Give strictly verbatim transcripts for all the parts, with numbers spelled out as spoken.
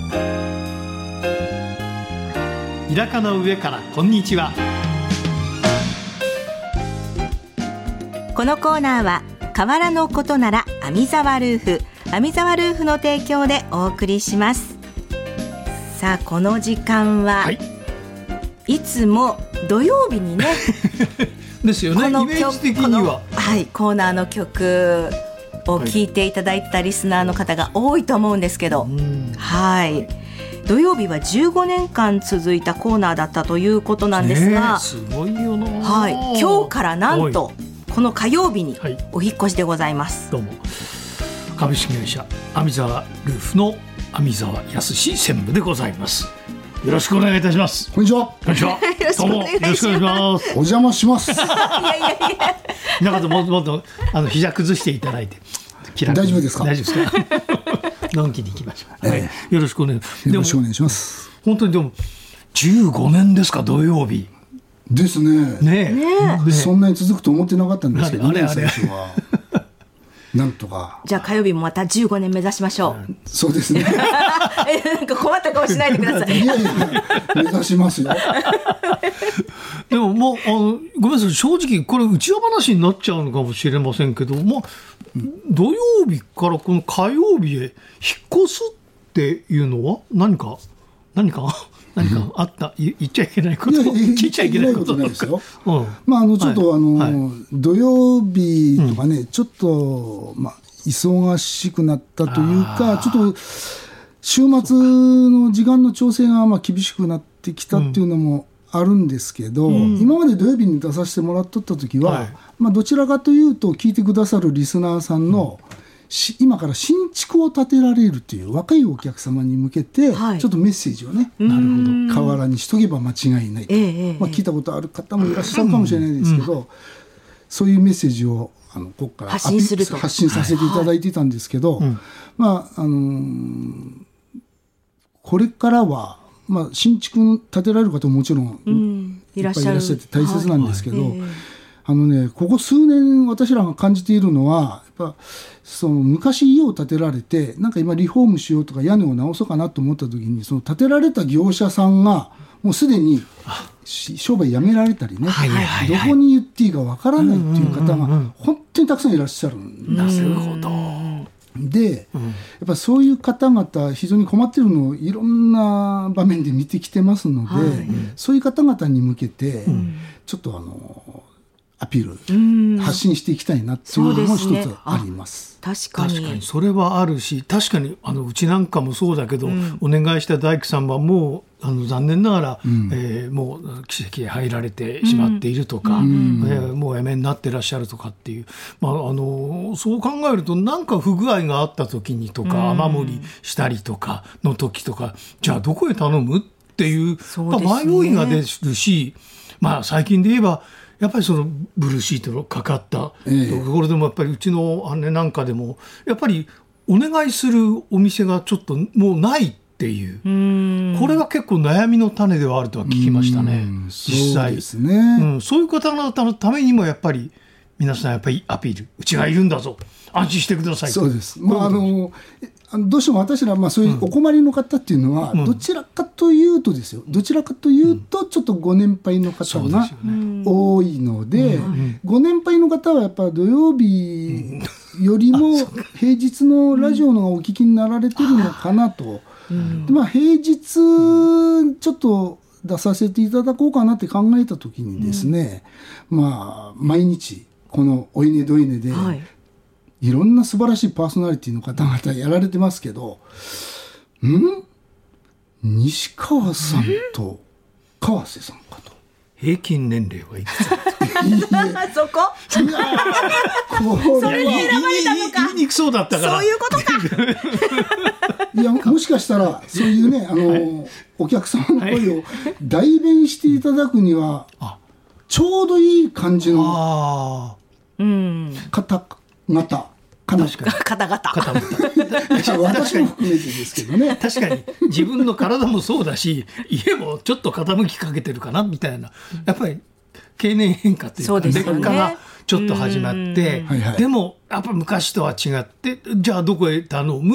イラカの上からこんにちは。 このコーナーは河原のことなら網沢ルーフ網沢ルーフの提供でお送りします。さあこの時間は、はい、いつも土曜日にねですよね。イメージ的には、 はい、コーナーの曲を聴いていただいたリスナーの方が多いと思うんですけど、はい、はい、土曜日はじゅうごねんかん続いたコーナーだったということなんですが、 ね、すごいよな、 はい、今日からなんとこの火曜日にお引っ越しでございます。 どうも株式会社網沢ルーフの網沢康専務でございます。よろしくお願いいたします。 こんにちは。 こんにちは。どうもよろしくお願いします。 お邪魔します。いやいやいやなんかもっともっとあの膝崩していただいて大丈夫ですか。 大丈夫ですか。のんきに行きましょう、はい、よろしくお願いします。 よろしくお願いします。 本当にでもじゅうごねんですか。土曜日ですね。 ねえ、ね、 そんなに続くと思ってなかったんですけどね、 あれあれあれ最初はなんとか。 じゃあ火曜日もまたじゅうごねん目指しましょう。 そうですね。 えなんか困った顔しないでください。 いやいや目指しますよ。 でももうあのごめんなさい、正直これ内輪話になっちゃうのかもしれませんけど、まあ、土曜日からこの火曜日へ引っ越すっていうのは何か何か何かあった、うん、言っちゃいけないこと、聞いちゃいけないことないですよ。 うん、 まああのちょっと、はい、あの、はい、土曜日とかね、うん、ちょっとまあ忙しくなったというか、ちょっと週末の時間の調整がまあ厳しくなってきたっていうのもあるんですけど、うん、今まで土曜日に出させてもらっとった時は、はい、まあ、どちらかというと聞いてくださるリスナーさんの、うん、今から新築を建てられるという若いお客様に向けて、はい、ちょっとメッセージをね、なるほど、河原にしとけば間違いないと、えーまあ、聞いたことある方もいらっしゃるかもしれないですけど、うん、そういうメッセージをあのここから発信すると発信させていただいていたんですけど、はいはい、まああのー、これからは、まあ、新築建てられる方ももちろん、うん、いっぱいいらっしゃって大切なんですけど、はいはい、えーあのね、ここ数年私らが感じているのは、やっぱその昔家を建てられて、なんか今リフォームしようとか屋根を直そうかなと思った時に、その建てられた業者さんがもうすでに商売やめられたりね、はいはいはいはい、どこに言っていいかわからないっていう方が本当にたくさんいらっしゃるんです。 なるほど。 で、うん、やっぱそういう方々非常に困っているのをいろんな場面で見てきてますので、はい、そういう方々に向けて、うん、ちょっとあのアピール発信していきたいなっていうのも一つあります。 確かに確かにそれはあるし、確かにあのうちなんかもそうだけど、うん、お願いした大工さんはもうあの残念ながら、うんえー、もう奇跡へ入られてしまっているとか、うんえー、もうやめになってらっしゃるとかっていう、まあ、あのそう考えるとなんか不具合があった時にとか、うん、雨漏りしたりとかの時とか、じゃあどこへ頼むっていう、まあ、迷いが出るし、まあ、最近で言えばやっぱりそのブルーシートのかかったところでもやっぱりうちの姉なんかでもやっぱりお願いするお店がちょっともうないっていう、うーんこれは結構悩みの種ではあるとは聞きましたね。実際そうですね、うん、そういう方々のためにもやっぱり皆さんやっぱりアピール、うちがいるんだぞ、安心してください。 そうです、まあ、あのどうしても私らまあそういうお困りの方っていうのはどちらかというとですよ、どちらかというとちょっとご年配の方が多いので、ご年配の方はやっぱ土曜日よりも平日のラジオのがお聞きになられてるのかなと、でまあ平日ちょっと出させていただこうかなって考えた時にですね、まあ毎日このおいねどいねで、はいいろんな素晴らしいパーソナリティの方々やられてますけど、ん西川さんと川瀬さんかと。 平均年齢はいくつだとそこそれに選ばれたのか。 言いにくそうだったからそういうことか。 いやもしかしたらそういうねあの、はい、お客様の声を代弁していただくには、はい、ちょうどいい感じの方方かな方々 方々 私も含めてですけどね。 確かに自分の体もそうだし家もちょっと傾きかけてるかなみたいな、やっぱり経年変化というか劣化がちょっと始まって、でもやっぱ昔とは違ってじゃあどこへ頼むって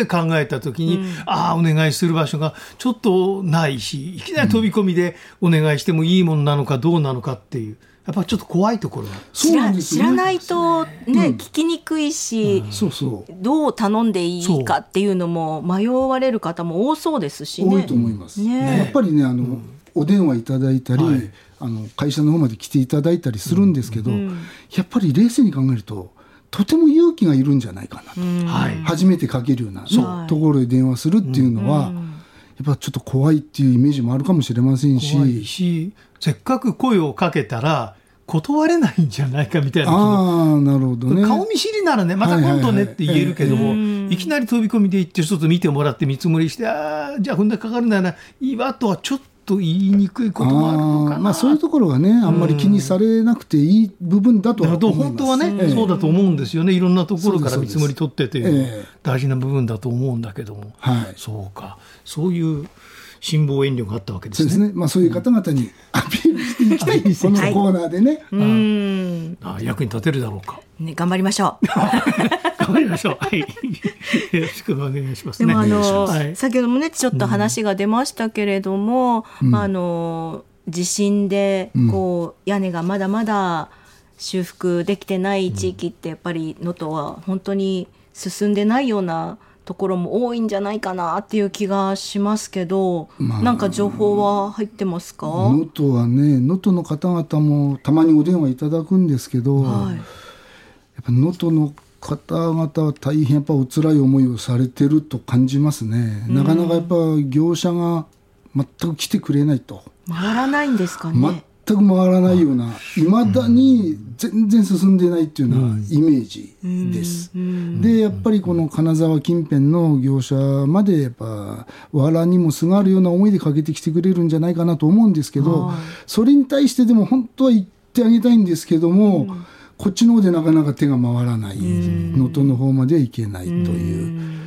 って考えたときに、うん、ああお願いする場所がちょっとないし、いきなり飛び込みでお願いしてもいいものなのかどうなのかっていう、やっぱちょっと怖いところが知ら、知らないと、ね、うん、聞きにくいし、うん、 そうそう、 どう頼んでいいかっていうのも迷われる方も多そうですしね。 多いと思います、ね、やっぱりね、あの、うん、お電話いただいたり、はい、あの会社の方まで来ていただいたりするんですけど、うん、やっぱり冷静に考えるととても勇気がいるんじゃないかなと、うん、初めてかけるような、ね、ところで電話するっていうのは、うん、やっぱちょっと怖いっていうイメージもあるかもしれませんし、 怖いし、せっかく声をかけたら断れないんじゃないかみたいな気も。 あ、なるほどね。 顔見知りならね、また今度ねって言えるけども、はいはいはい、いきなり飛び込みで行ってちょっと見てもらって見積もりして、あ、じゃあこんなかかるならいいわとはちょっと言いにくいこともあるのかな。 あ、まあ、そういうところがね、あんまり気にされなくていい部分だとは思います。 本当はね、ええ、そうだと思うんですよね。いろんなところから見積もり取ってという大事な部分だと思うんだけども、 はい、 そうか、そういう辛抱遠慮があったわけですね。 そうですね。まあ、そういう方々にアピールしていきたい、うん、このコーナーでね、 はい、うんああ、役に立てるだろうか、 ね、頑張りましょう頑張りましょう、はい、よろしくお願いしますね。 でもあの、 はい、 先ほどもねちょっと話が出ましたけれども、うん、あの地震でこう、うん、屋根がまだまだ修復できてない地域ってやっぱり能登は本当に進んでないようなところも多いんじゃないかなっていう気がしますけど、まあ、なんか情報は入ってますか？ 能登はね、能登の方々もたまにお電話いただくんですけど、はい、やっぱ能登の方々は大変やっぱお辛い思いをされてると感じますね。なかなかやっぱ業者が全く来てくれないと。 回らないんですかね。 全く回らないような、いまだに全然進んでないっていうようなイメージです、うん、でやっぱりこの金沢近辺の業者までやっぱ藁にもすがるような思いでかけてきてくれるんじゃないかなと思うんですけど、はい、それに対してでも本当は言ってあげたいんですけども、うん、こっちの方でなかなか手が回らない、能登の方まではいけないという、うん、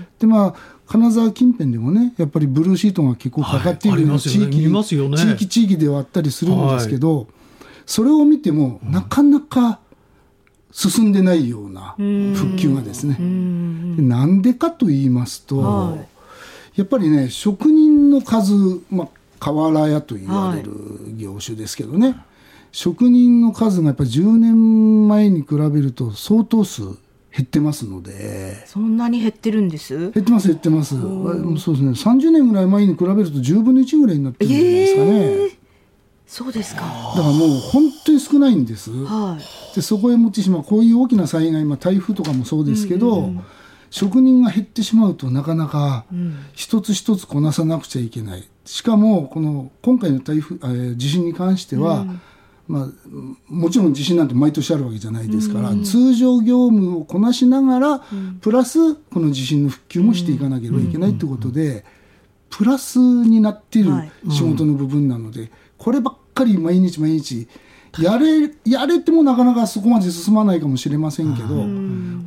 でまあ金沢近辺でもね、やっぱりブルーシートが結構かかっているような地域、はい、地域地域ではあったりするんですけど、はい、それを見てもなかなか進んでないような復旧がですね。なんでかと言いますと、はい、やっぱりね、職人の数、まあ、瓦屋と言われる業種ですけどね、はい、職人の数がやっぱりじゅうねんまえに比べると相当数減ってますので。 そんなに減ってるんです？ 減ってます減ってます。そうですね、さんじゅうねんぐらい前に比べるとじゅうぶんのいちぐらいになってるんじゃないですかね、えー、 そうですか。だからもう本当に少ないんです、はい、でそこへ持ってしまうこういう大きな災害、まあ、台風とかもそうですけど、うんうん、職人が減ってしまうとなかなか一つ一つこなさなくちゃいけない。しかもこの今回の台風、えー、地震に関しては、うんまあ、もちろん地震なんて毎年あるわけじゃないですから、うん、通常業務をこなしながら、うん、プラスこの地震の復旧もしていかなければいけないということで、うん、プラスになっている仕事の部分なので、はい、こればっかり毎日毎日やれ、やれてもなかなかそこまで進まないかもしれませんけど、うん、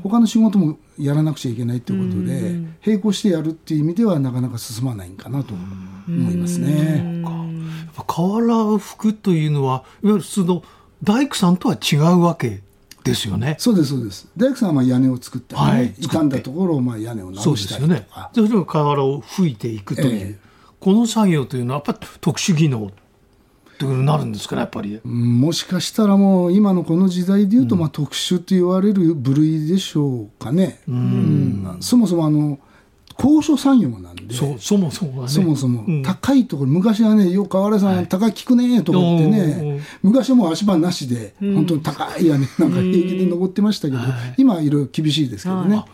他の仕事もやらなくちゃいけないということで、うん、並行してやるっていう意味ではなかなか進まないかなと思いますね。うん瓦葺くというのはいわゆる普通の大工さんとは違うわけですよね。 そうですそうです。大工さんはまあ屋根を作ったり、ね、はい、傷んだところをまあ屋根を直したりとか、そうですよね。 それで瓦を吹いていくという、えー、この作業というのはやっぱり特殊技能ということになるんですかね、やっぱり。 もしかしたらもう今のこの時代でいうと、まあ特殊と言われる部類でしょうかね。うん、うん、そもそもあの高所作業なんで、 そ, そもそもはね、 そもそも、うん、高いところ、昔はね、よく瓦さん、はい、高きくねとかってね、昔はもう足場なしで、うん、本当に高い屋根なんか平気で登ってましたけど、うん、今はいろいろ厳しいですけどね、はい、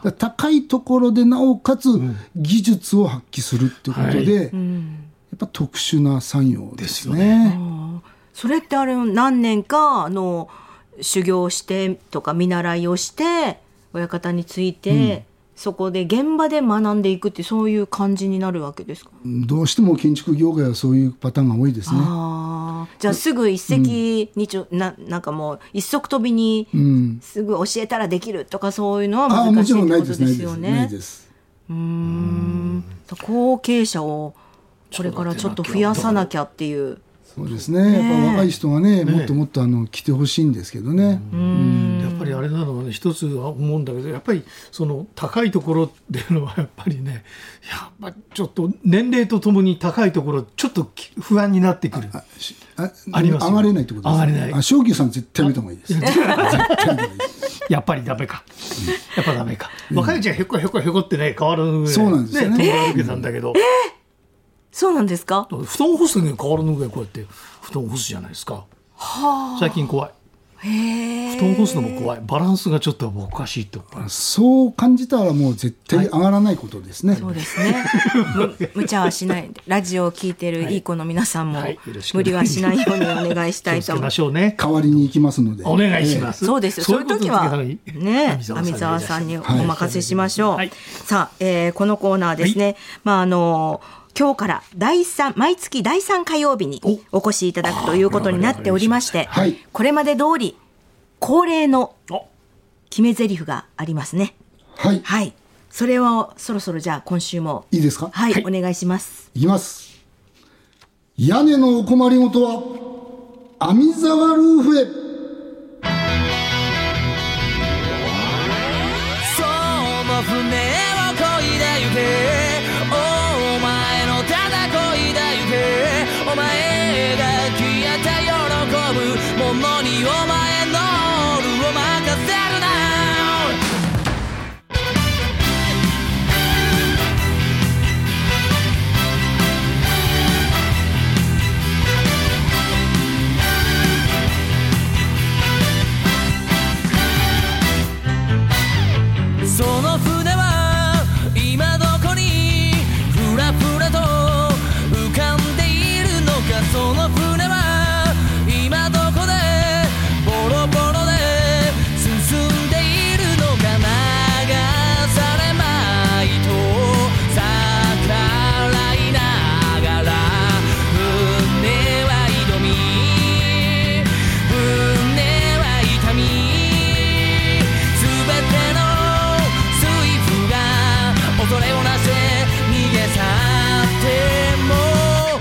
だ高いところでなおかつ技術を発揮するっていうことで、はい、やっぱ特殊な作業ですね。ですよね。 それってあれ何年かあの修行してとか見習いをして親方について、うんそこで現場で学んでいくってそういう感じになるわけですか？ どうしても建築業界はそういうパターンが多いですね。 あじゃあすぐ一石二鳥、うん、な, なんかもう一足飛びにすぐ教えたらできるとかそういうのは難しいってことですよね。 ないです。 うーん後継者をこれからちょっと増やさなきゃっていう。 そうですね。やっぱ若い人がね、もっともっとあの来てほしいんですけどね。 うんうんやっぱぱりあれなのはね、一つは思うんだけど、やっぱりその高いところっていうのはやっぱりね、やっぱちょっと年齢とともに高いところちょっと不安になってくる。 あああります。上がれないってことですか。 上がれない。 あ、正久さん絶対見た方がいいです。絶対見た方がいいです。 やっぱりダメか。やっぱダメか。うん、若いうちはへこへこへこってね、川の上で、 そうなんですよね。 ね、歩けたんだけど。 えー、そうなんですか。 布団を干す時に川の上でこうやって布団を干すじゃないですか。はあ、最近怖い。へ、布団を干すのも怖い。バランスがちょっとおかしいと。 そう感じたらもう絶対上がらないことですね。 はい、そうですね。無茶はしないで、ラジオを聞いてるいい子の皆さんも、はい、無理はしないようにお願いしたいと思います。 ね、 代わりに行きますのでお願いします。 えー、そうですよ。そういう時はね、網沢さんにお任せしましょう。はい、さあ、えー、このコーナーですね。はい、まああの今日から第三毎月だいさん火曜日にお越しいただくということになっておりまして、はい、これまで通り恒例の決め台詞がありますね。 はい、 はい、それをそろそろじゃあ今週もいいですか。 はい、はい、お願いします。 いきます。屋根のお困りごとは網沢ルーフへ。 その船を漕いでゆけ、お前が消えて喜ぶものにお前のルーを任せるな。その船は今どこにふらふらと浮かんでいるのか。その船は今どこでボロボロで進んでいるのか。流されまいと逆らいながら船は挑み、船は痛み、すべての水夫が恐れをなして逃げ去っても、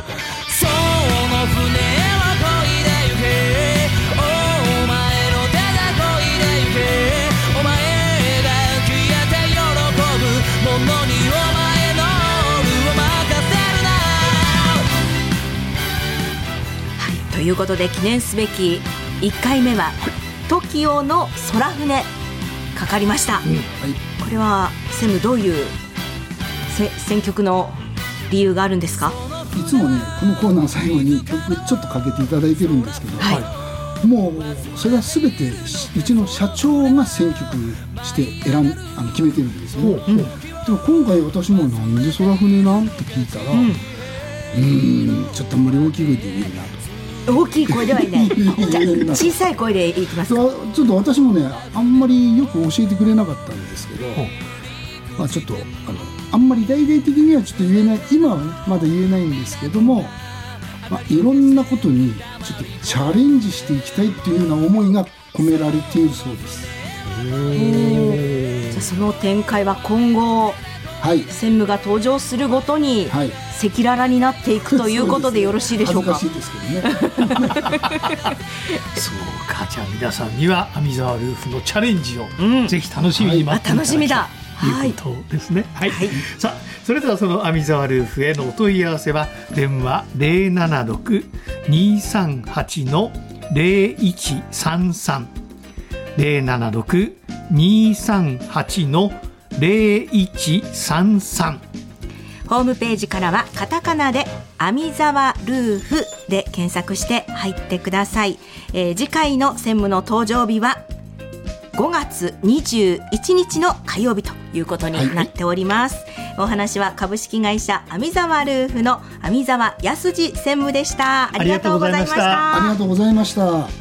ということで記念すべきいっかいめは トキオ の空船かかりました、うん、はい、これは専務どういう選曲の理由があるんですか。 いつもねこのコーナー最後に曲ちょっとかけていただいてるんですけど、はい、もうそれは全てうちの社長が選曲して選んあの決めてるんですよね、うん、でも今回私もなんで空船なんて聞いたら、うん、うーんちょっとあんまり大きい声で言えるなと。 大きい声ではいないじゃ小さい声でいきますか。 ちょっと私もねあんまりよく教えてくれなかったんですけど、うん、まあ、ちょっとあのあんまり大々的にはちょっと言えない、今はまだ言えないんですけども、まあ、いろんなことにちょっとチャレンジしていきたいっていうような思いが込められているそうです。 じゃあその展開は今後、はい、専務が登場するごとに、はい、赤裸々になっていくということでよろしいでしょうか。 恥ずかしいですけどねそうか、じゃあ皆さんには網沢ルーフのチャレンジを、うん、ぜひ楽しみに待っていただきたい、はい、ということですね、はいはい、さあそれではその網沢ルーフへのお問い合わせは電話 ゼロななろく にーさんはち のゼロいちさんさん ゼロななろく にーさんはち のゼロいちさんさん。 ホームページからはカタカナで網沢ルーフで検索して入ってください、えー、次回の専務の登場日はごがつにじゅういちにちの火曜日ということになっております、はいはい、お話は株式会社網沢ルーフの網沢康二専務でした。ありがとうございました。 ありがとうございました。